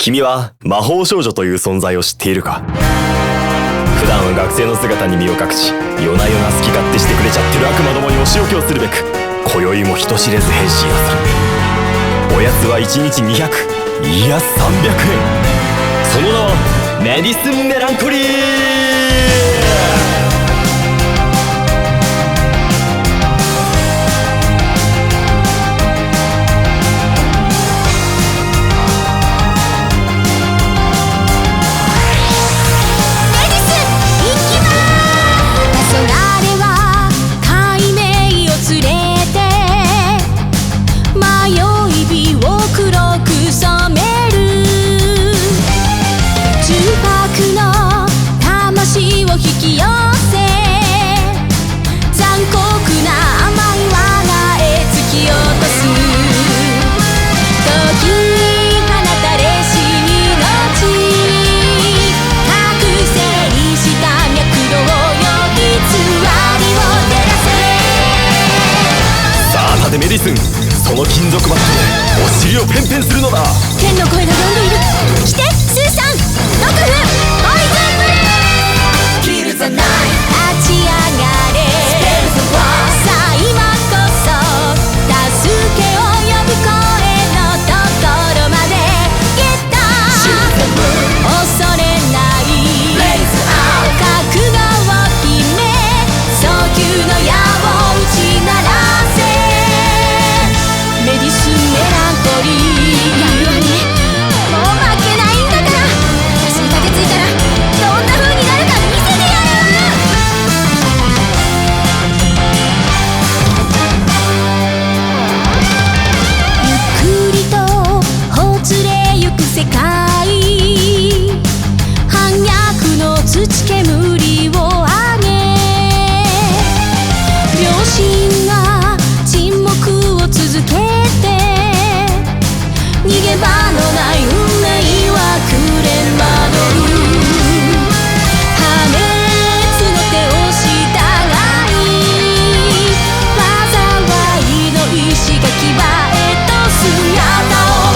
君は魔法少女という存在を知っているか？普段は学生の姿に身を隠し、夜な夜な好き勝手してくれちゃってる悪魔どもにお仕置きをするべく、今宵も人知れず変身をする。おやつは1日200、いや300円。その名はメディスンメランコリー。メディスン、その金属バットでお尻をペンペンするのだ。 天の声が呼んでいる。来てスーさん、ドクフポイズンブレー。キルザナイト、立ち上がれ。スペルズワー、さあ今こそ助けを呼ぶ声のところまでゲッター。恐れないブレイズアウト、覚悟を決め早急の矢を打ち鳴らせ。メディスンメランコリー。やるわね、もう負けないんだから。私に盾ついたらどんな風になるか見せてやる。ゆっくりとほつれゆく世界、反逆の土煙を上げ、両親が沈黙を続けて、逃げ場のない運命は暮れ惑う。破滅の手を従い、災いの石垣場へと姿を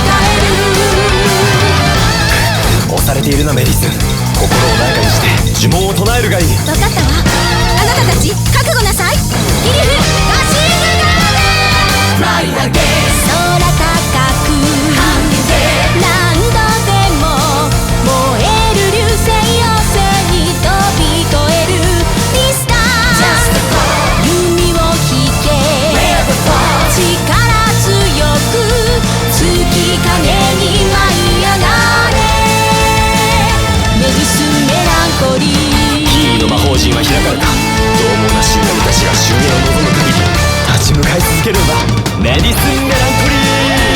変える。 押されているなメディスン、心を穏やかにして呪文を唱えるがいい。 分かったわ。あなたたち覚悟なさい。ギリフガシーズガーデン。 Fly again。 空高く何度でも燃える流星要請に飛び越えるミスター。弓を引け、力強く月影に舞い上がれ。メディスンメランコリー。 キーの魔法陣は開かれた。獰猛な神々たちが襲名を望む限り立ち向かい続けるんだ。メディスンメランコリー。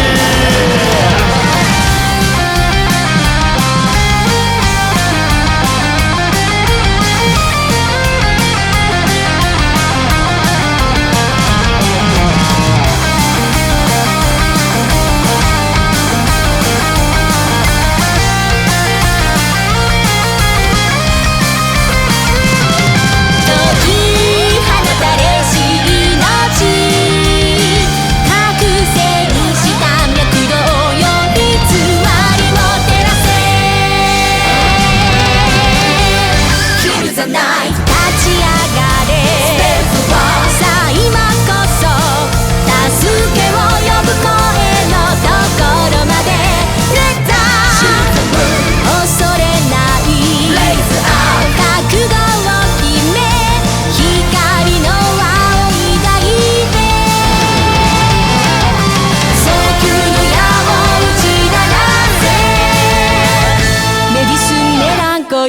こう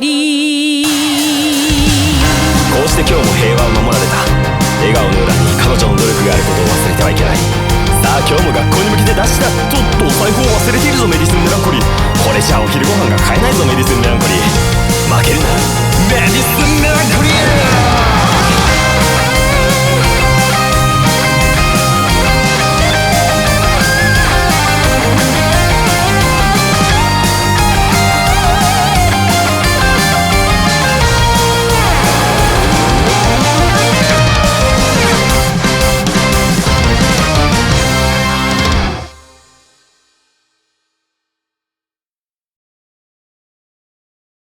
して今日も平和を守られた。笑顔の裏に彼女の努力があることを忘れてはいけない。さあ今日も学校に向けてダッシュだ。とお財布を忘れているぞメディスンメランコリー。これじゃお昼ご飯が買えないぞメディスンメランコリー。負けるなメディスンメランコリー。